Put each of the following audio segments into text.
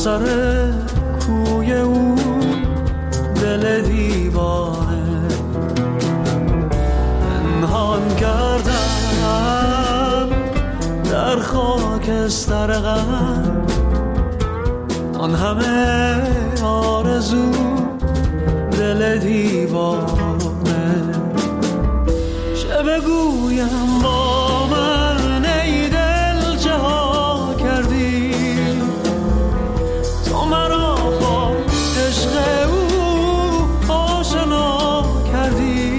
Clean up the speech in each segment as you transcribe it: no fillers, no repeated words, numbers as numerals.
سر کوی او دل دیوانه پنهان کردم در خاکستر غم آن همه آرزو دل دیوانه. چه بگویم با من ای دل چه ها کردی تو مرا با عشق او آشنا کردی.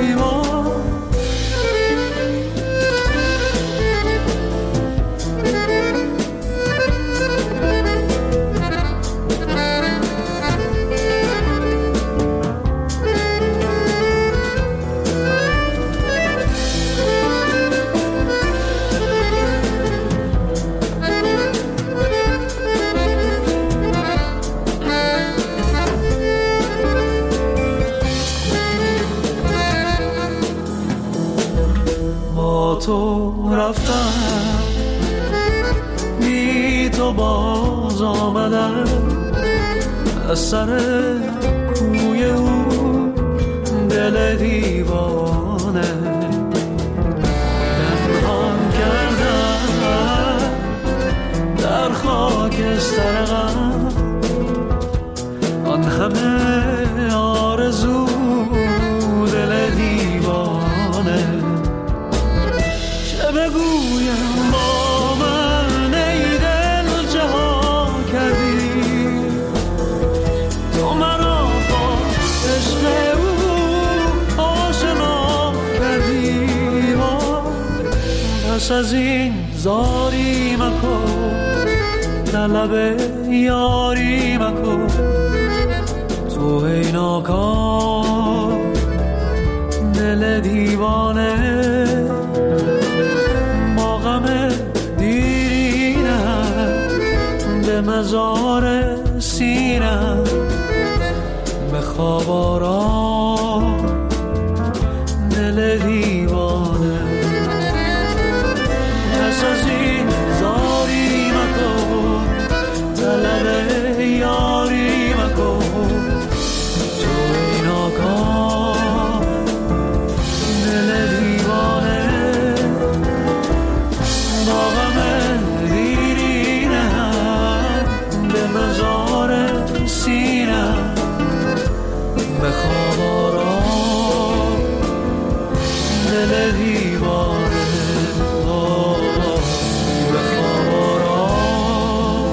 تو رفتم بی تو باز آمدم از سر کوی او دل دیوانه پنهان کردم در خاکستر غم آن همه آرزو دل دیوانه. بگویم با من ای دل چه ها کردی تو مرا با عشق او آشنا کردی. پس از این زاری مکن طلب یاری مکن تو ای ناکام دل دیوانه به مزار سینم به خواب آرام دل دیوانه. پس از این زاری مکن طلب یاری مکن تو این آقا دل دیوانه با غم مزار سینم به خواب آرام دل دیوانه به خواب آرام.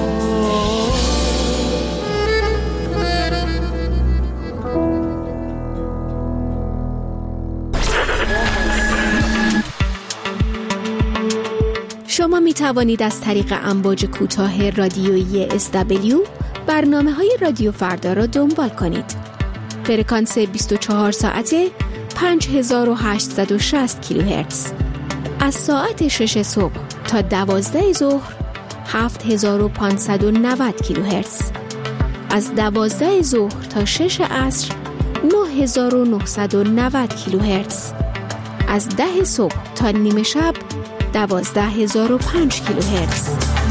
شما می توانید از طریق امواج کوتاه رادیویی SW برنامه‌های رادیو فردا را دنبال کنید. فرکانس 24 ساعته 5860 کیلوهرتز. از ساعت 6 صبح تا 12 ظهر 7590 کیلوهرتز. از 12 ظهر تا 6 عصر 9990 کیلوهرتز. از 10 صبح تا نیمه شب 12005 کیلوهرتز.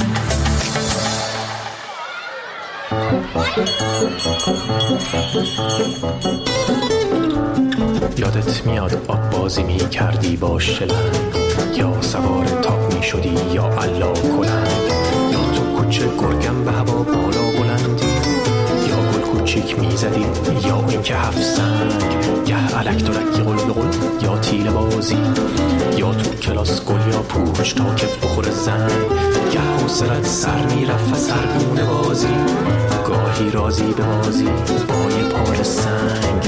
یادت میاد آب بازی می کردی با شلنگ یا سوار تاپ می شدی یا علا کلنگ یا تو کوچه گرگم به هوا بالا بلندی یا گل کوچیک می زدی یا این که 7 سنگ گه علک درکی قل بقل یا تیل بازی یا تو کلاس گل یا پوچ تا که بخور زنگ گه حوصلت سر می رفت سرگونه بازی گاهی رازی به بازی با یه پای سنگ.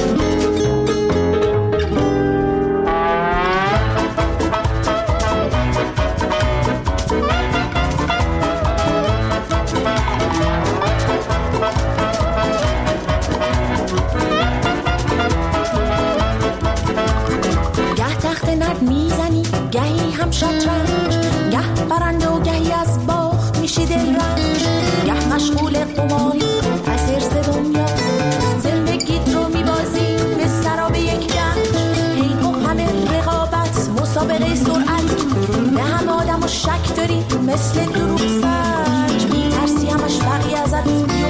گه تخت نرد میزنی گهی هم شطرنج گه برنده و گهی از باخت میشی دلرنج گه مشغول قماری از حرص دنیا زندگیت رو میبازی به سراب یک گنج هی و همه رقابت مسابقه سرعت به همه آدم و شک داری مثل دروغ سنج میترسی همش بقیه ازت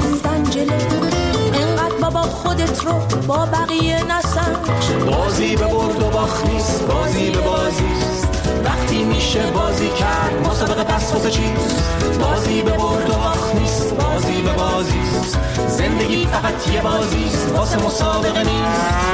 دله، انقدر بابا خودت رو با بقیه نسنج. بازی به برد و باخت نیست، بازی به بازیست. وقتی میشه بازی کرد مسابقه پس واسه چیست؟ بازی به برد و باخت نیست، بازی به بازیست. زندگی فقط یه بازیست، واسه مسابقه نیست.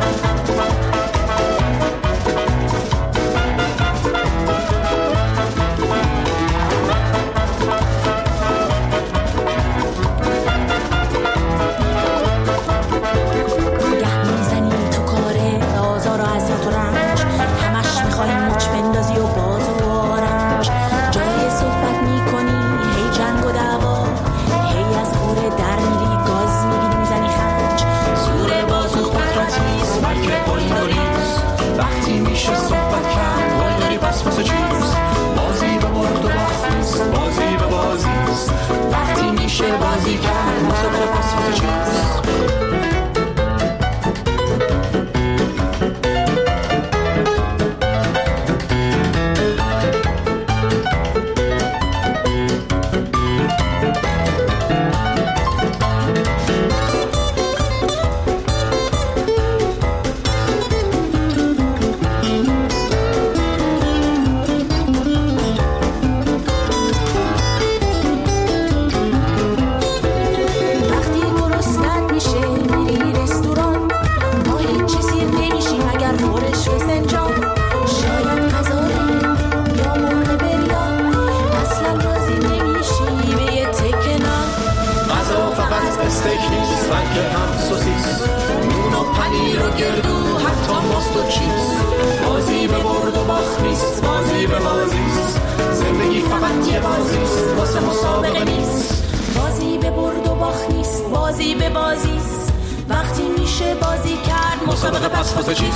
بازی به برد و باخت نیست، بازی به بازیست. وقتی میشه بازی کرد مسابقه پس واسه چیست؟ بازی به برد و باخت نیست، بازی به بازیست. زندگی فقط یه بازیست، واسه مسابقه نیست. بازی به برد و باخت نیست، بازی به بازیست. وقتی میشه بازی کرد مسابقه پس واسه چیست؟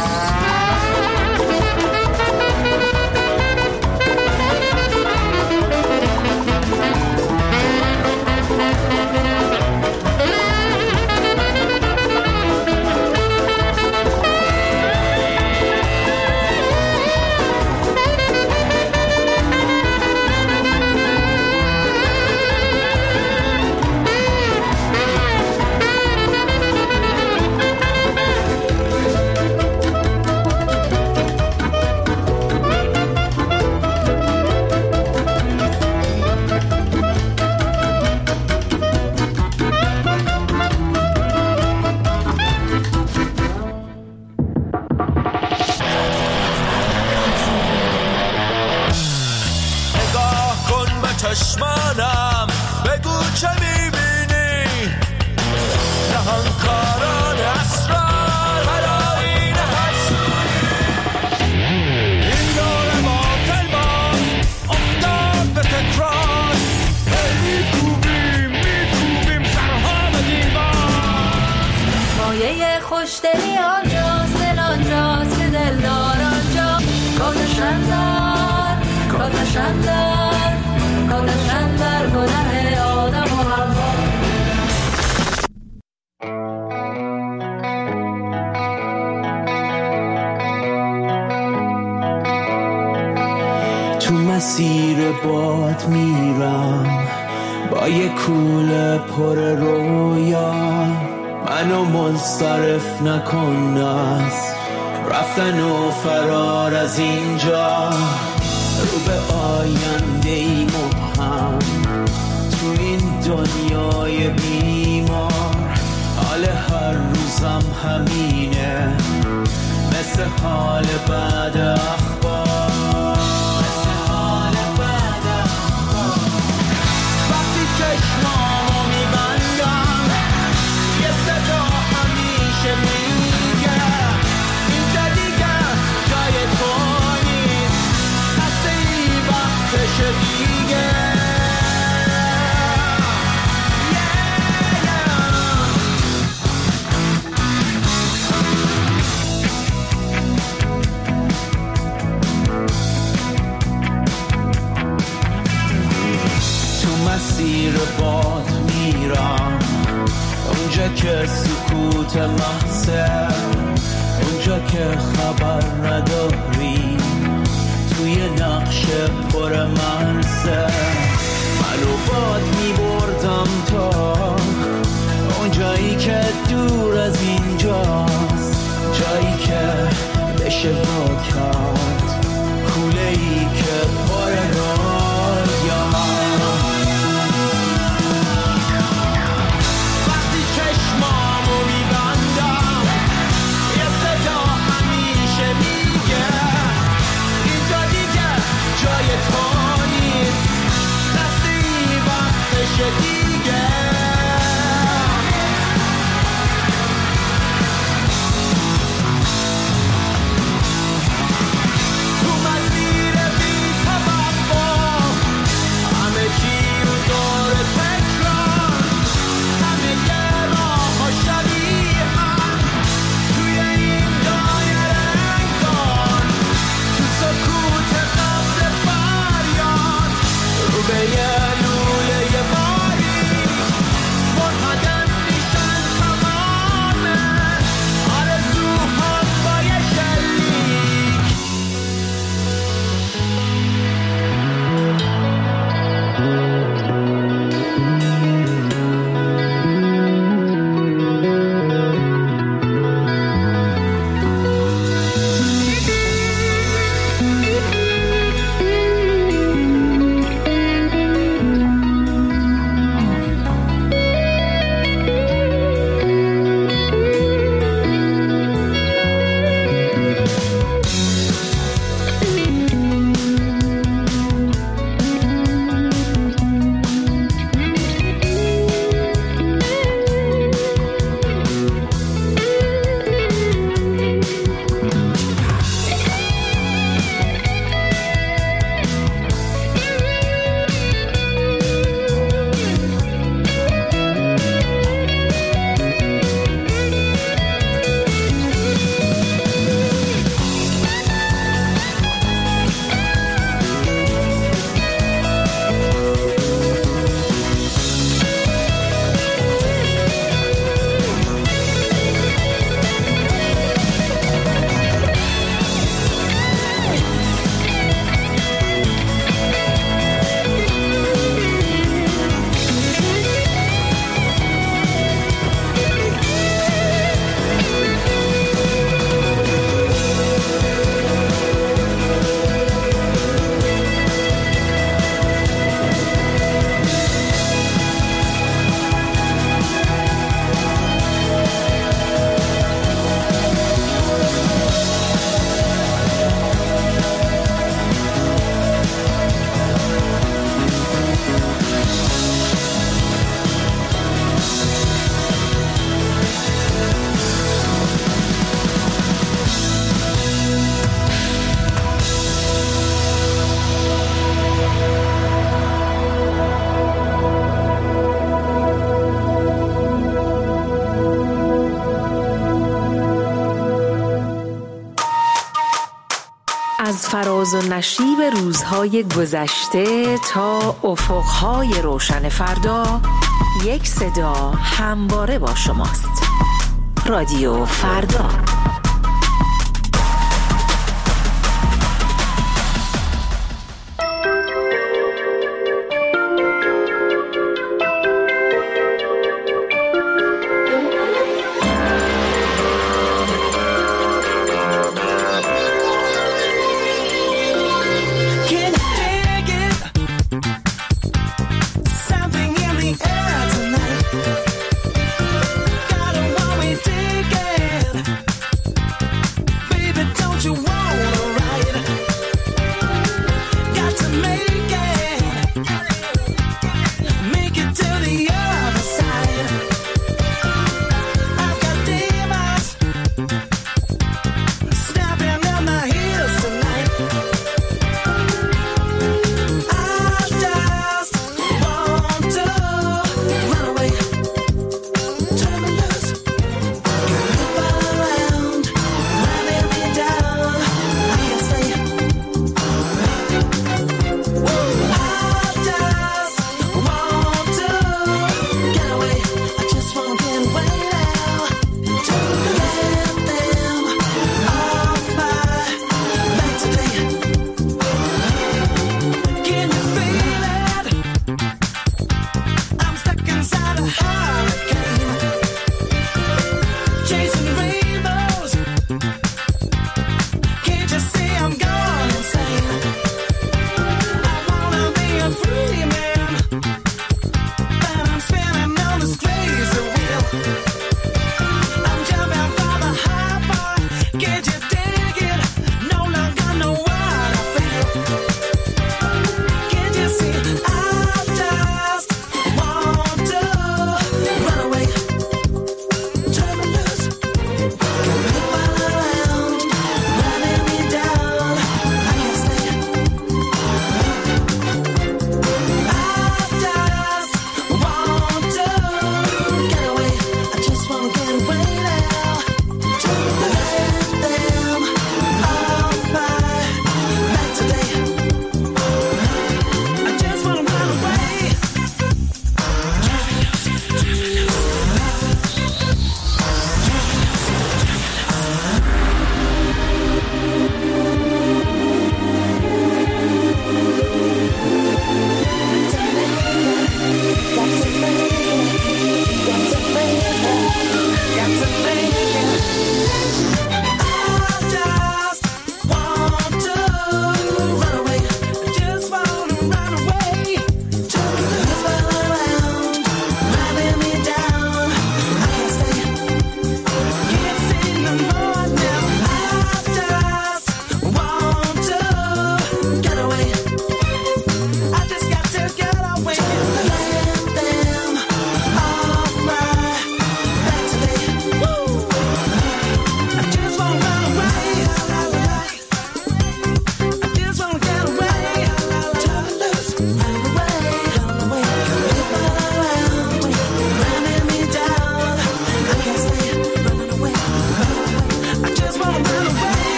چشمانم بگو چه میبینی؟ نهانکاران اسرار هلاین حسونی. این دور باطل باز افتاد به تکرار. میکوبیم سرها به دیوار. مایه خوشدلی آنجاست، دل آنجاست که دلدار آنجا. کاتشندر کاتشندر گناه آدم و حوا. تو مسیر باد میرم با یه کوله پر رویا. منو منصرف نکن از رفتن و فرار از اینجا. رو به آینده ای مبهم تو این دنیای بیمار. حال هر روزم همینه مثل حال بعد اخبار. وقتی چشمامو میبندم یه صدا همیشه میگه اینجا دیگه جای تو نیست. خسته ای وقتش دیگه. مسیر باد میرم اونجا که سکوت محضه، اونجا که خبر نداری توی نقش پر مرزه. منو باد میبردم تا جایی که دور از اینجاست، جایی که بشه با کرد، کوله‌ای که پر رویا. وقتی چشمامو میبندم یه صدا همیشه میگه اینجا دیگه جای تو نیست، رسیدی وقتشه دیگه. از فراز و نشیب روزهای گذشته تا افقهای روشن فردا، یک صدا همواره با شماست. رادیو فردا.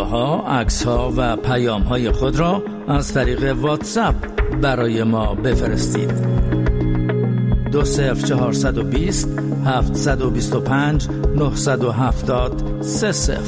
ها، عکس ها و پیام های خود را از طریق واتساپ برای ما بفرستید. 20420 725 970 30.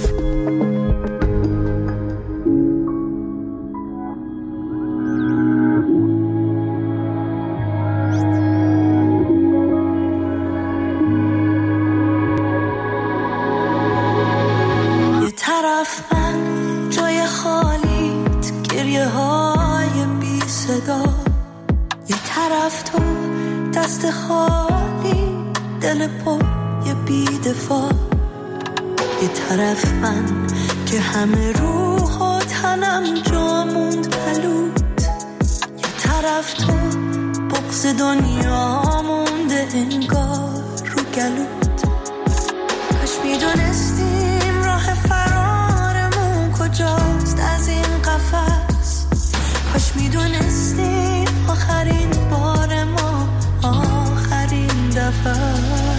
دست خالی دل پر یه بی‌دفاع، یه طرف من که همه روح و تنم جا موند پلوت، یه طرف تو بغض دنیا مونده انگار رو گلوت. کاش میدونستیم راه فرارمون کجاست از این قفس، کاش میدونستیم آخرین بار ما آخرین دفعه.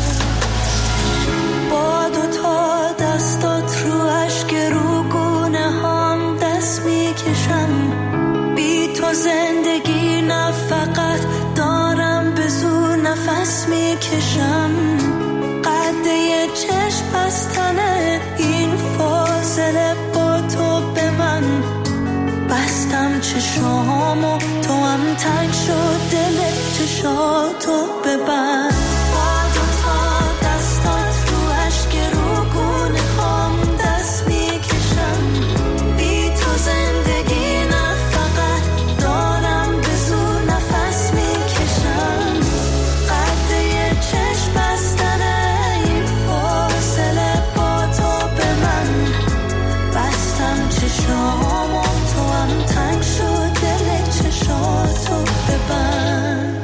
با دوتا دستات رو اشک رو گونه هم دست میکشم، بی تو زندگی نه فقط دارم به زور نفس میکشم. قد یه چشم بستنه این فاصله با تو به من، بستم چشامو تو هم تنگ شد دل چشاتو ببند. با دوتا دستات رو اشک رو گونه هم دست میکشم، بی تو زندگی نه فقط دارم به زور نفس میکشم. قد یه چشم بستنه این فاصله با تو به من، بستم چشامو تو هم تنگ شد دل چشاتو ببند.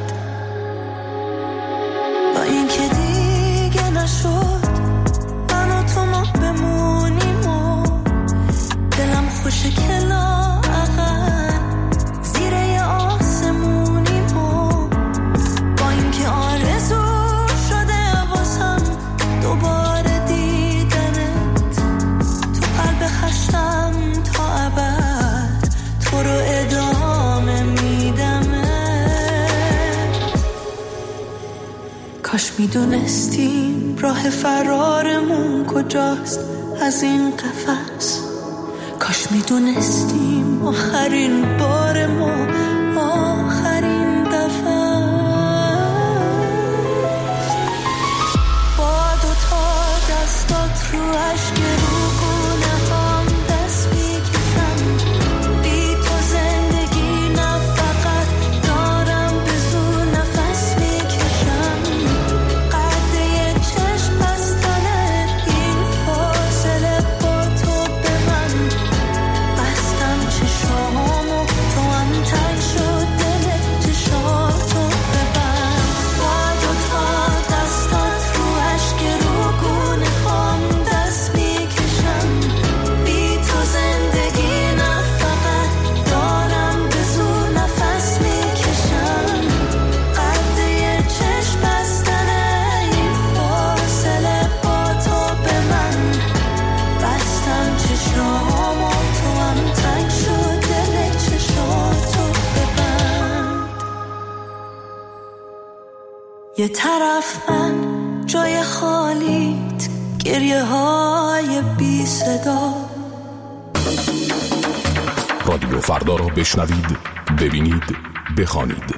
با اینکه دیگه نشد من و تو ما بمونیم و دلم خوشه که لااقل زیر یه آسمونیم و با اینکه آرزو شده واسم دوباره دیدنت، تو قلب خشتم تا ابد تو رو ادامه میدمه. کاش میدونستیم راه فرارمون کجاست از این قفس، کاش میدونستیم آخرین بار ما آخرین دفعه. با دوتا دستات رو اشک رو گونه هم دست میکشم، بی تو زندگی نه فقط دارم به زور نفس میکشم. قد یه چشم بستنه این فاصله با تو به من، بستم چشامو تو هم تنگ شد دل چشاتو ببند. با دوتا دستات رو اشک رو گونه هم دست میکشم، بی تو زندگی نه فقط دارم به زور نفس میکشم. قد یه چشم بستنه این فاصله با تو به من، بستم چشامو تو هم تنگ شد دل چشاتو ببند. یه طرف من جای خالیت گریه های بی صدا. رادیو فردا را بشنوید، ببینید، بخوانید.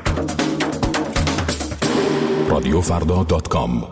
radiofrda.com.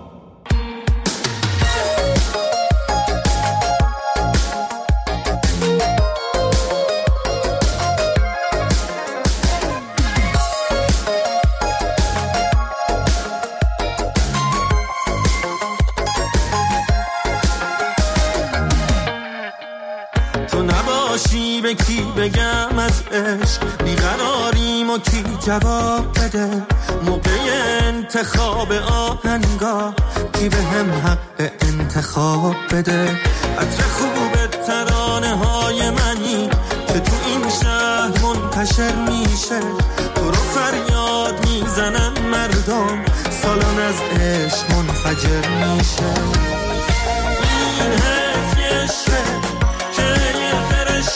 تو نباشی به کی بگم از عشق بیقراریم و کی جواب بده. موقع انتخاب آهنگا کی به هم حق انتخاب بده. عطر خوب ترانه های منی که تو این شهر منتشر میشه، تو رو فریاد میزنن مردم، سالن از عشق منفجر میشه. این حس یه شهر که یه فرشته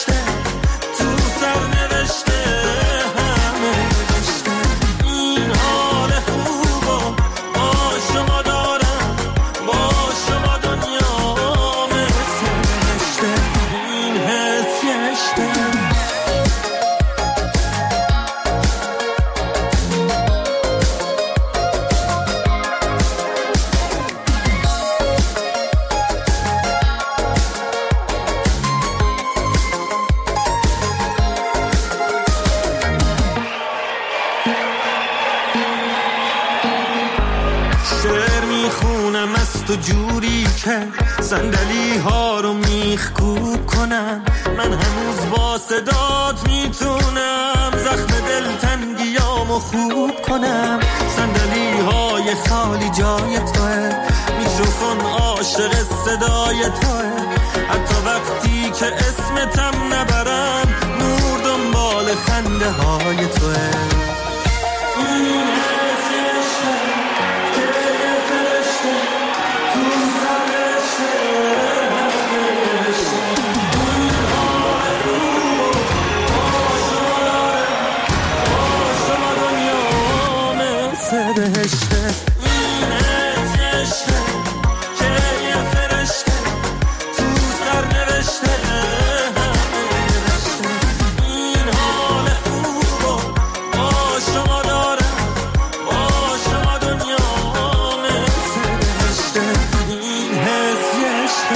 میخونم از تو جوری که صندلی ها رو میخکوب کنم. من هنوز با صدات میتونم زخم دلتنگیامو خوب کنم. صندلی های خالی جای توه، میکروفون عاشق صدای توه. حتی وقتی که اسمتم نبرم نور دنبال خنده های توه. بهشته این عشقه که یه فرشته تو سر نوشته. این حال خوب با شما دارم، با شما دنیا مثل بهشته. این حس عشقه.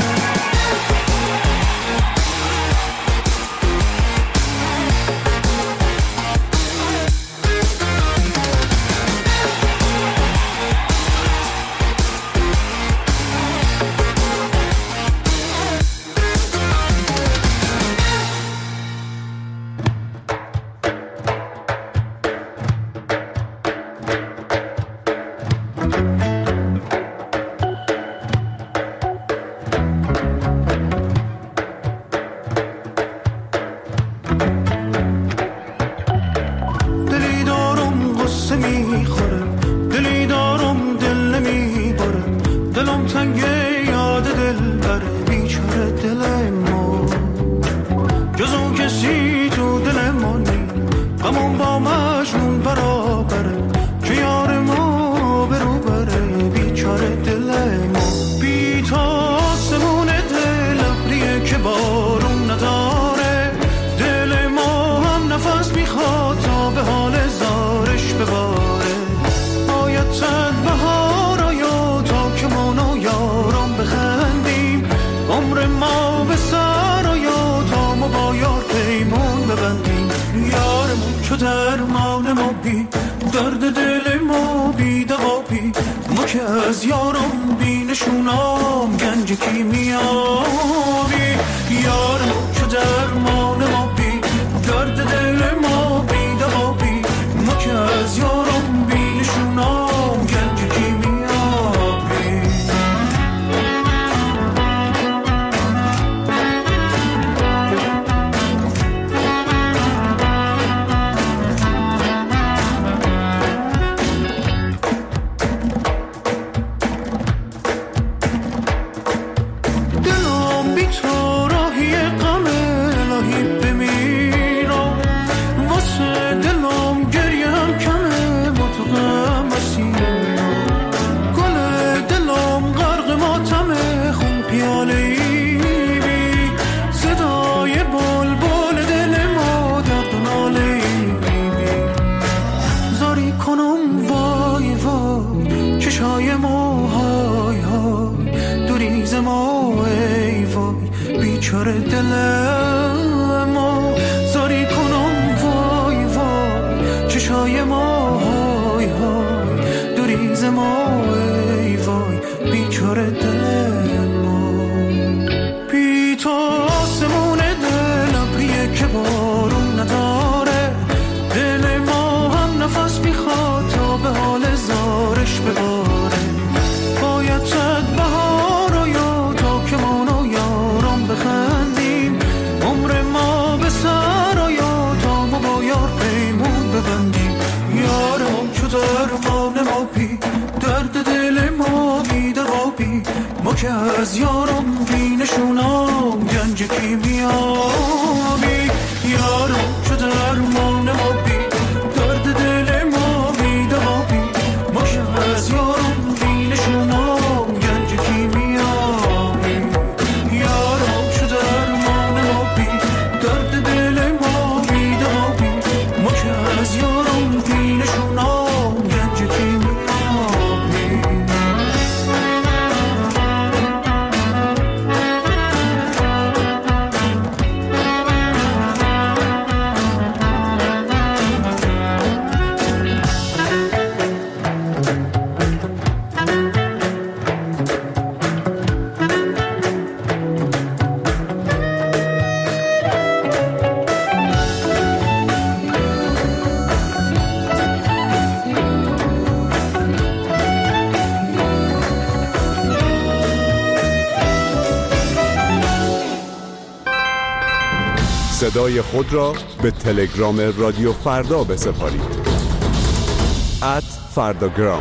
از یارم بینشونم گنج کیمیابی. یارم چه درمان ما بی درد دل ما بی دوابی. ما که از یارم بینشونم گنج کیمیابی. یارم چه درمان ما بی درد دل ما بی دوابی. ما که از یارم بینشونم گنج کیمیابی. صدای خود را به تلگرام رادیو فردا بسپارید. @فرداگرام.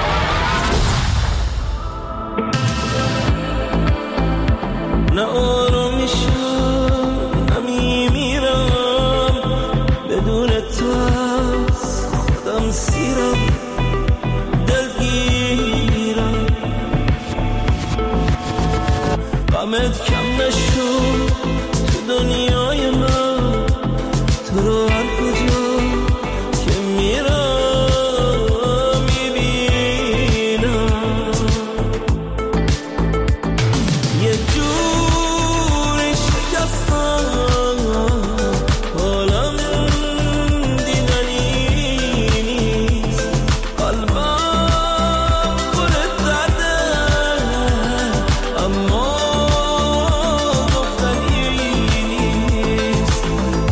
نه آرامیشم نمیمیرم بدون تو از خودم سیرم دلگیرم غمت کم نشد تو دنیای من تو رو هر کجا که میرم میبینم یه جوری شکستم حالم دیدنی نیست قلبم پر درده اما گفتنی نیست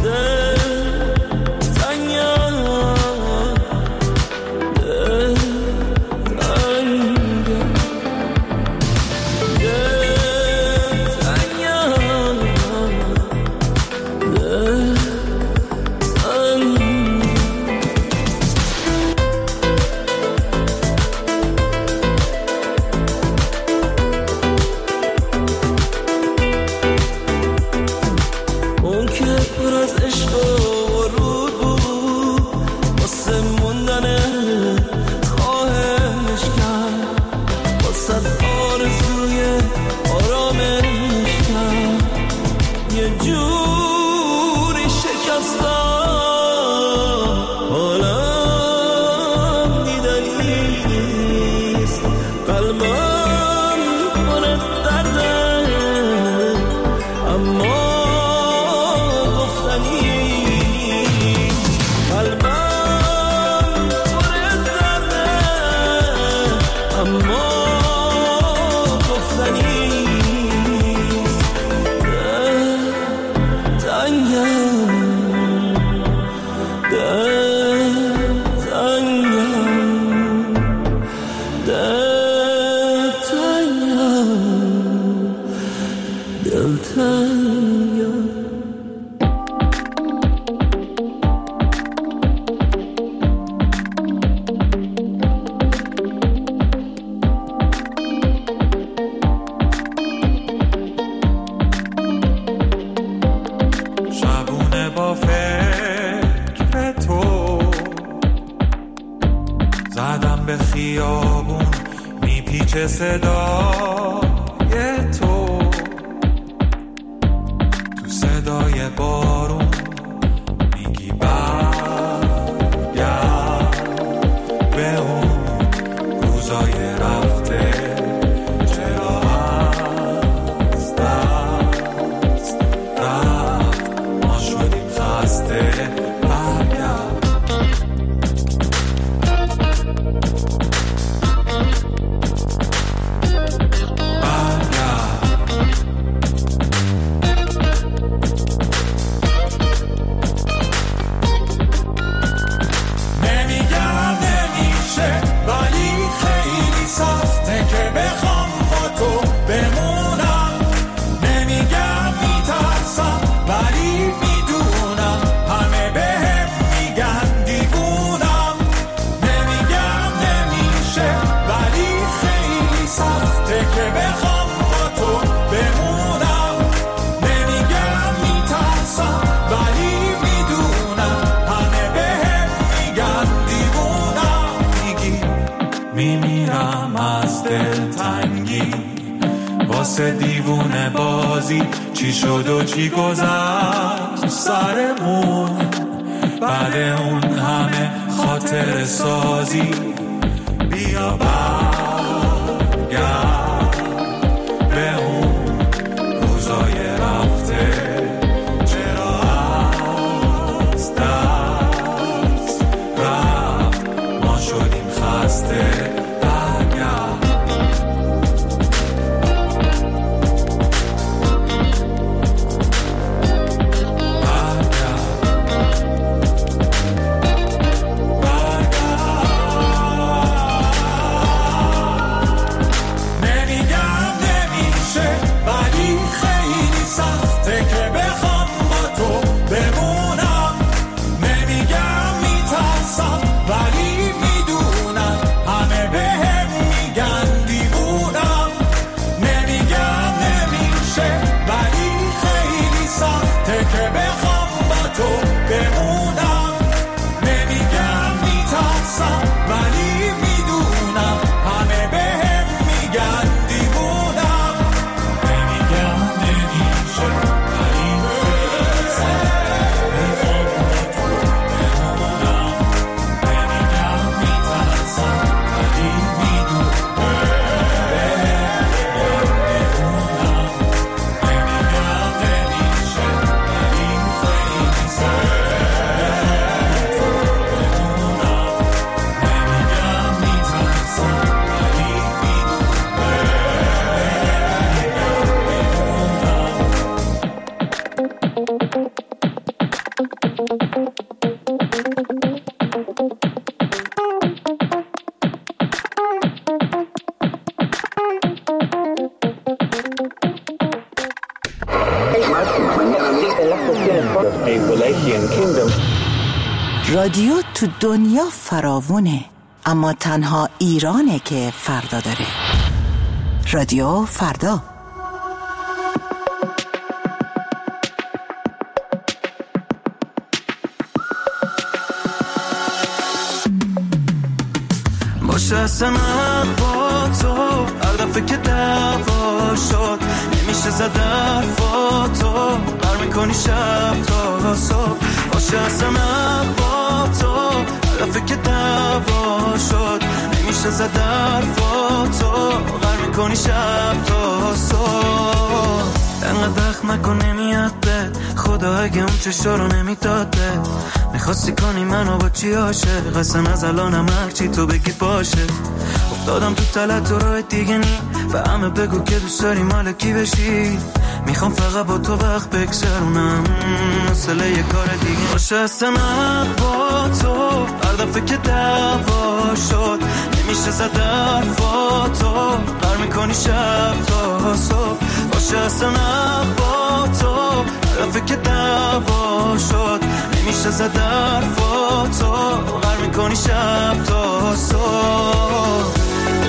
دل تنگم دل اون که پر از عشق و ورود بود واسه موندنت خواهش کرد واسه آرزوی آرامش کرد یه جوری شکستم حالم دیدنی نیست قلبم پر درده اما گفتنی نیست قلبم پر درده اما گفتنی نیست دل تنگم دل تنگم دل تنگم دل تنگم شبونه با فکر تو زدم به خیابون میپیچه صدای تو تو صدای بارون میگی برگرد به اون روزای رفته چرا از دست رفت ما شدیم خسته برگرد نمیگم نمیشه ولی خیلی سخته که بخوام با تو بمونم نمیگم میترسم ولی میدونم همه بهم میگن دیوونم نمیگم نمیشه ولی خیلی سخته که بخوام با تو بمونم نمیگم میترسم ولی میدونم همه بهم میگن دیوونم میگی میمیرم از دلتنگی واسه دیوونه بازی چی شد و چی گذشت سرمون بعد اون همه خاطر سازی بیا برگرد به اون روزای رفته چرا از دست رفت ما شدیم خسته برگرد برگرد رادیو تو دنیا فراوونه، اما تنها ایرانه که فردا داره. رادیو فردا. باشه اصلا با تو هر دفعه که دعوا شد نمیشه زد حرفاتو بر میکنی شب تا صبح. باشه اصلا با تو هر دفعه که دعوا شد نمیشه زد حرفاتو بر میکنی شب تا صبح. انقدر دخم نکن نمیاد بد خدا اگه اون چشا رو نمیداد بد میخواستی کنی منو با چی عاشق قسم از الانم هرچی تو بگی باشه. افتادم تو تلت و راه دیگه نی و همه بگو که دوست داری مال کی بشی. میخوام فقط با تو وقت بگذرونم مسئله یه کار دیگه باشه. اصلا با تو هر دفعه که دعوا شد نمیشه زد حرفاتو بر میکنی شب تا صبح. باشه اصلا با تو هر دفعه که دعوا شد نمیشه زد حرفاتو بر میکنی شب تا صبح.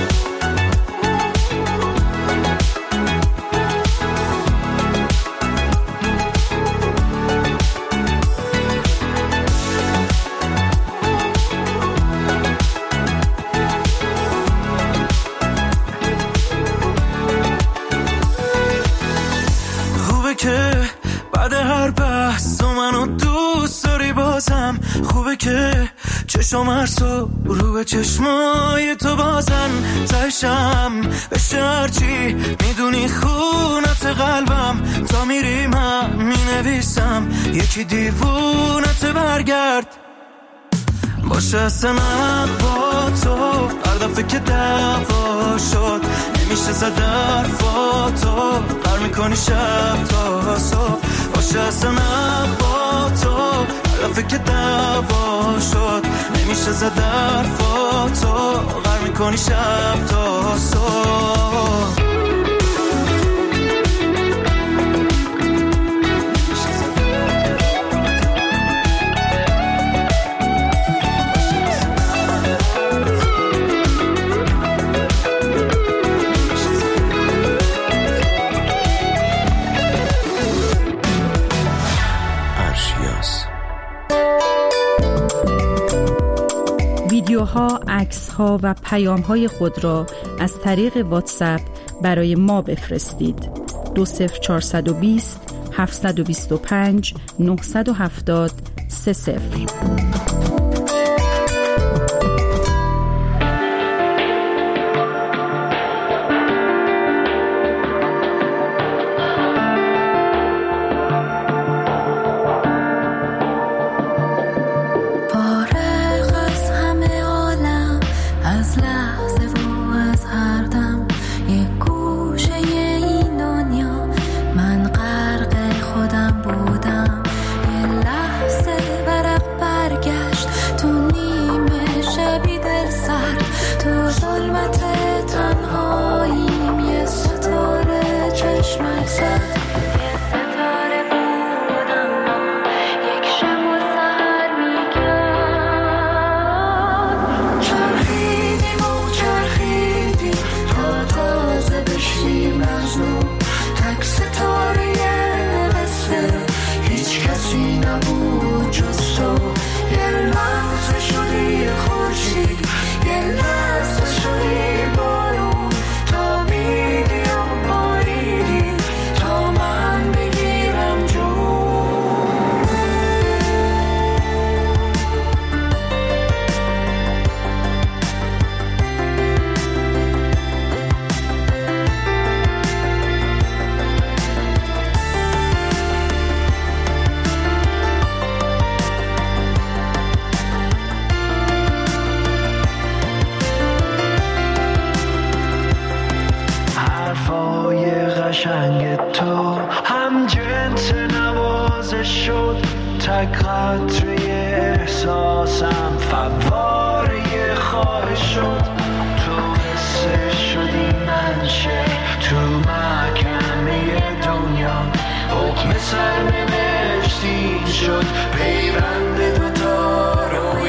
که بعد هر بحث تو منو دوست داری بازم. خوبه که چشم هرسو رو به چشمای تو بازن تشم بشه هرچی میدونی خونت قلبم تا میری من مینویسم یکی دیوونت برگرد. باشه اصلا با تو هر دفعه که دعوا شد نمیشه زد حرفاتو بر میکنی شب تا صبح. باشه اصلا با تو هر دفعه که دعوا شد نمیشه زد حرفاتو بر میکنی شب تا صبح. ویدیوها، عکس‌ها و پیام‌های خود را از طریق واتساپ برای ما بفرستید. 20420 725 970 30. قشنگ تو هم جنس نوازش شد تک قطره احساسم فواره خواهش شد تو حسه شدی منشه تو محکمه دنیا حکم سرنوشتی شد پیوند دوتا رو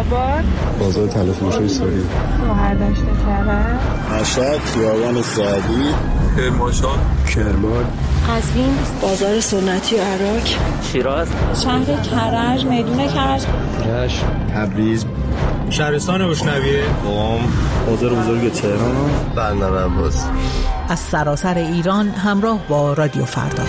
آباد، بازار تلافروشی ساری، شهردشت کرج، مشهد، خیابان سعدی، کرمانشاه، کرمان، قزوین، بازار سنتی و عراق، شیراز، شهر کرج، میدون کرج، رشت، تبریز، شهرستان بوشنویه، قم، بازار بزرگ تهران، بندر عباس. از سراسر ایران همراه با رادیو فردا.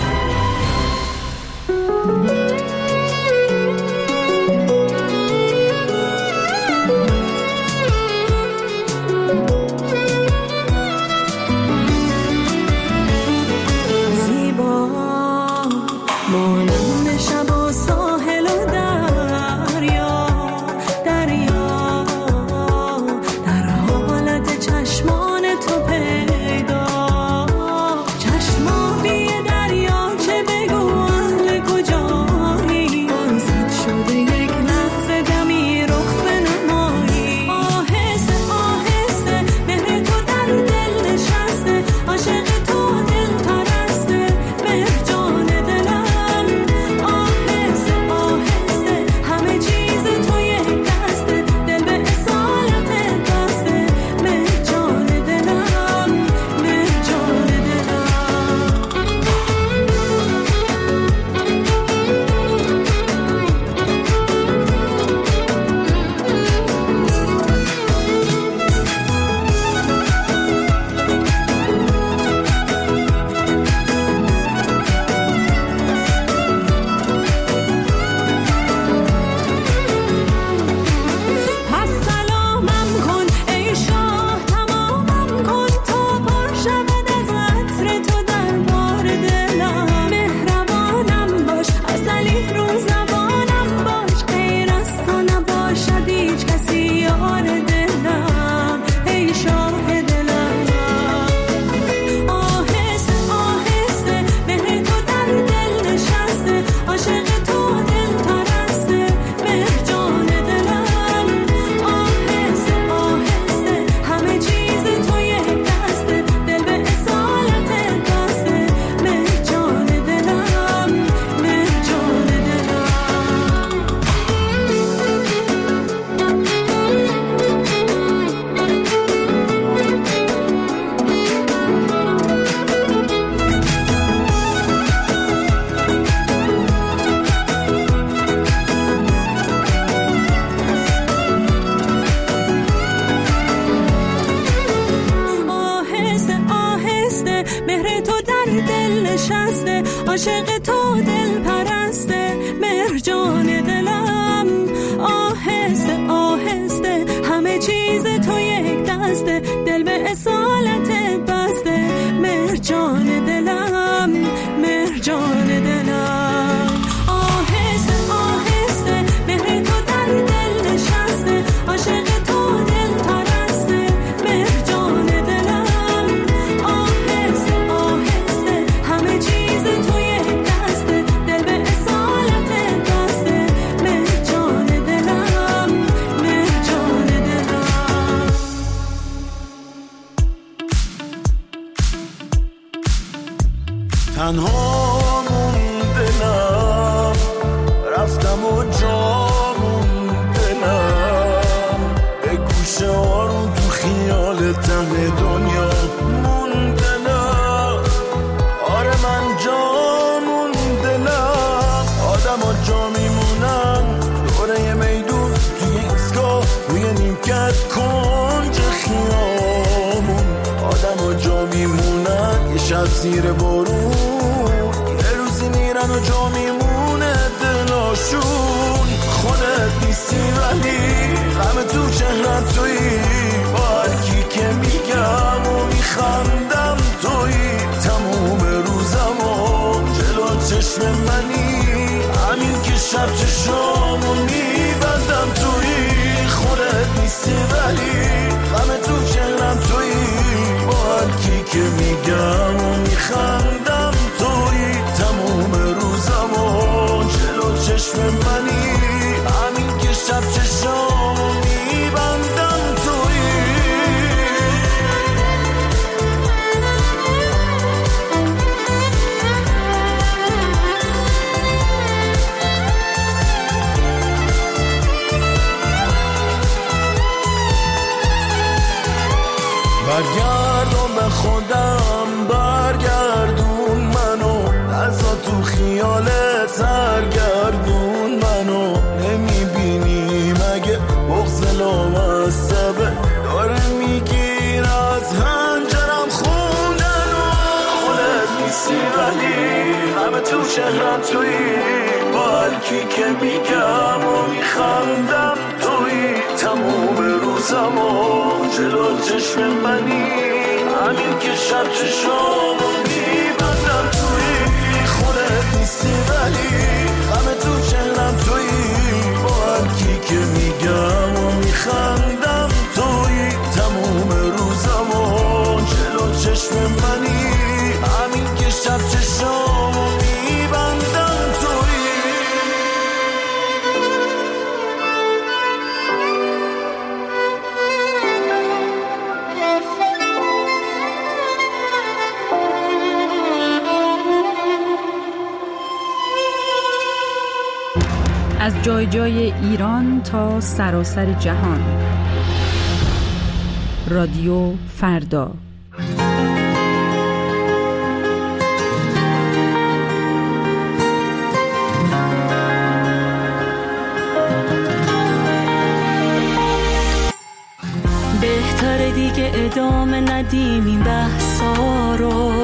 عاشق تو دل پرسته مرجان دلم، آهسته آهسته همه چیز تو یک دسته، دل به اصالت بسته مرجان دلم، مرجان دلم، آهسته آهسته مهر تو در دل نشسته، عاشق تو دل پرسته مرجان دلم، آهسته آهسته همه چیز تو یک دسته، دل به اصالت بسته مرجان دلم، مرجان دلم. تنها موندنم رفتم و جا موندنم، به گوشه آروم تو خیال ته دنیا موندنم، آره من جا موندنم، آدم ها جا میمونن دوره میدون توی ایستگاه روی نیمکت کنج خیامون، آدم ها جا میمونن یه شب زیر بارون، یه روزی میرن و جا میمونه دلاشون، خودت نیستی ولی غم تو چهرت تویی، با هرکی که میگم و میخندم تویی، تموم روزم و جلو چشم منی، همین که شب چشامو میبندم تویی، خودت نیستی ولی غم تو چهرم تویی، با هرکی که میگم و میخندم تویی، تموم روزم و جلو چشم منی، همین که شب چشامو میبندم تویی. چهرم تویی، با هرکی که میگم و میخندم تویی، تموم روزم و جلو چشم منی، همین که شب چشامو میبندم تویی، خودت نیستی ولی همه تو چهرم تویی، با هرکی که میگم و میخندم تویی، تموم روزم و جلو چشم منی، همین که شب چشامو میبندم تویی. از جای جای ایران تا سراسر جهان. رادیو فردا. بهتره دیگه ادامه ندیم این بحثا رو،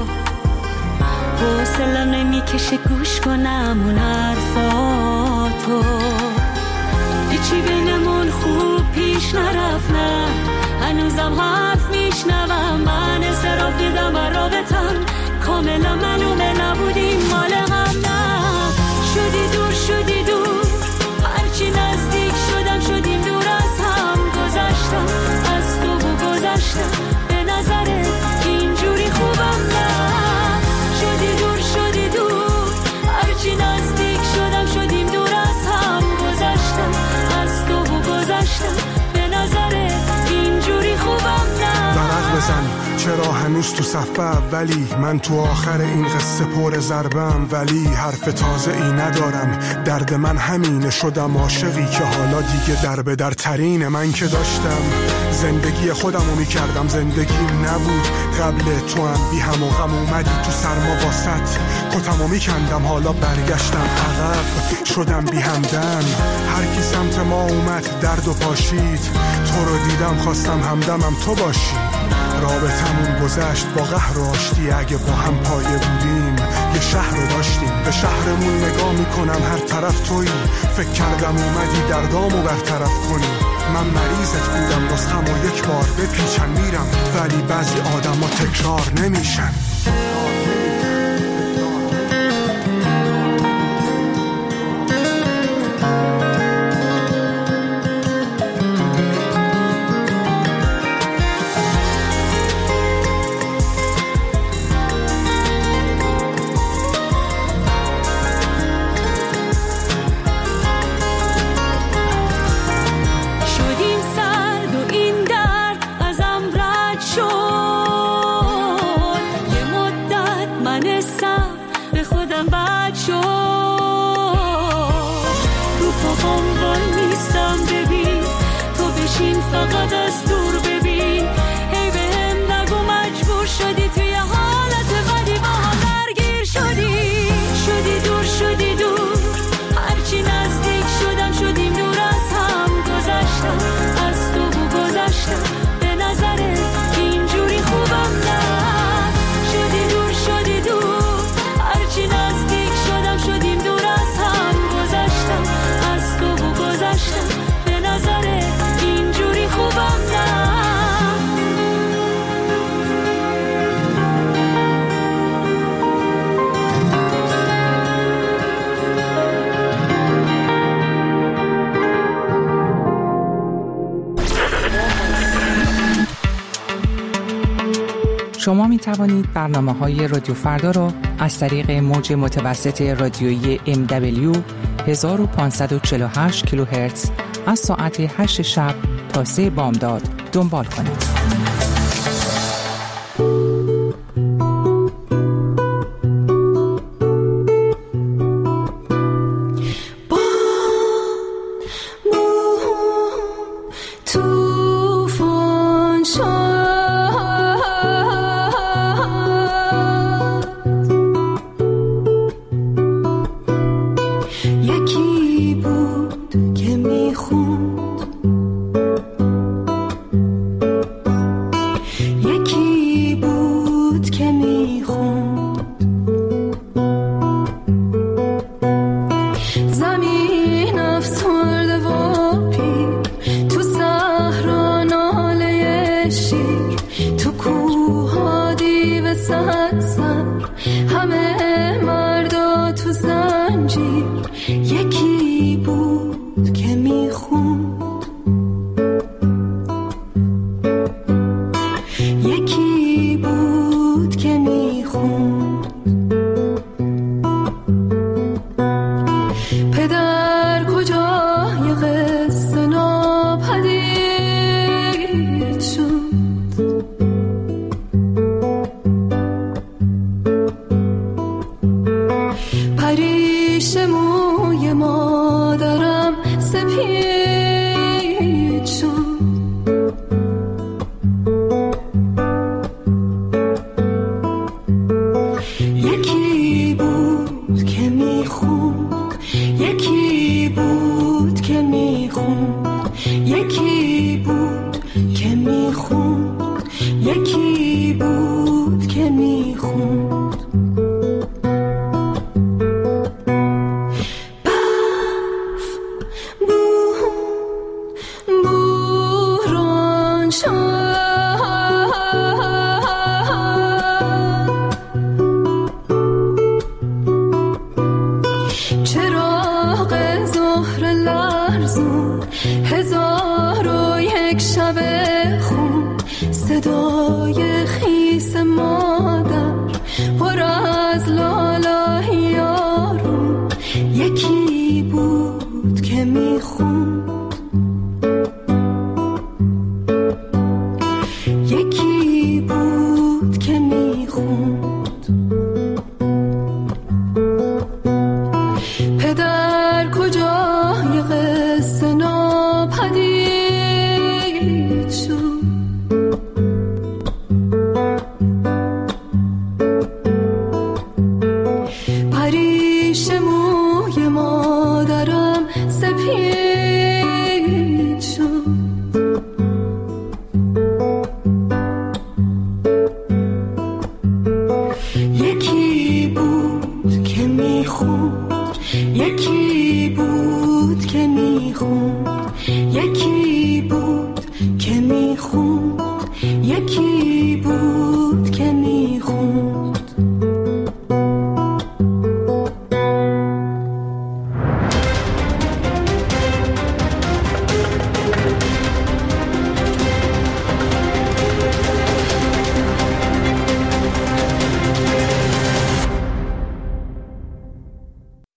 حوصله‌ام نمیکشه گوش کنم اون حرفاتو، هیچی بینمون خوب پیش نرفت، نه هنوزم حرف میشنوم، من انصراف دیدم بر رابطم، کاملا معلومه نبودیم مال هم، نه شدی دور شدی دور، هرچی نزدیک شدم شدیم دور از هم، گذشتم از تو و گذشتم، به نظرت اینجوری خوبم، نه شدی دور شدی دور، هرچی نزدیک شدم شدیم دور از هم، گذشتم از تو و گذشتم، به نظرت اینجوری خوبم، نه ورق بزن چرا هنوز تو صف اولی، من تو آخر این قصه پر ضربم، ولی حرف تازه ای ندارم، درد من همینه، شدم عاشقی که حالا دیگه در به در ترینه، من که داشتم زندگی خودمو میکردم، زندگیم نبود قبل تو، هم بی هم و غم اومدی تو سرما واسط، کتمو میکندم حالا برگشتم عقب، شدم بی همدم، هر کی سمت ما اومد درد و پاشید، تو رو دیدم خواستم همدمم تو باشی، رابطمون گذشت با قهر و آشتی، اگه با هم پایه بودیم یه شهر رو داشتیم، به شهرمون نگاه میکنم هر طرف تویی، فکر کردم اومدی دردامو برطرف کنی، من مریضت بودم نسخمو یک بار بپیچم میرم، ولی بعضی آدما تکرار نمیشن. فقط از دور ببین، هی بهم نگو مجبور شدی توی حالت بدی با هم درگیر شدی، شدی دور شدی دور، هرچی نزدیک شدم شدیم دور از هم، گذشتم از تو و گذشتم، به نظرت اینجوری خوبم، نه شدی دور شدی دور، هرچی نزدیک شدم شدیم دور از هم، گذشتم از تو و گذشتم، به نظرت اینجوری خوبم، نه شما می توانید برنامه‌های رادیو فردا را از طریق موج متوسط رادیویی MW 1548 کیلوهرتز از ساعت 8 شب تا 3 بامداد دنبال کنید. زنجیر، یکی بود که میخوند، یکی بود که میخوند. پدر کجای قصه ناپدید شد، پریش موی مادرم سپید شد. یکی بود که میخوند، یکی بود که میخوند، یکی بود که میخوند، یکی بود که میخوند. هزار و یک شب خون، صدای خیس مادر پر از لالای یارون. یکی بود که میخوند، یکی بود که میخوند. پدر کجای قصه ناپدید شد، پریش موی مادرم سپید شد. یکی بود که میخوند، یکی بود که میخوند، یکی بود که میخوند، یکی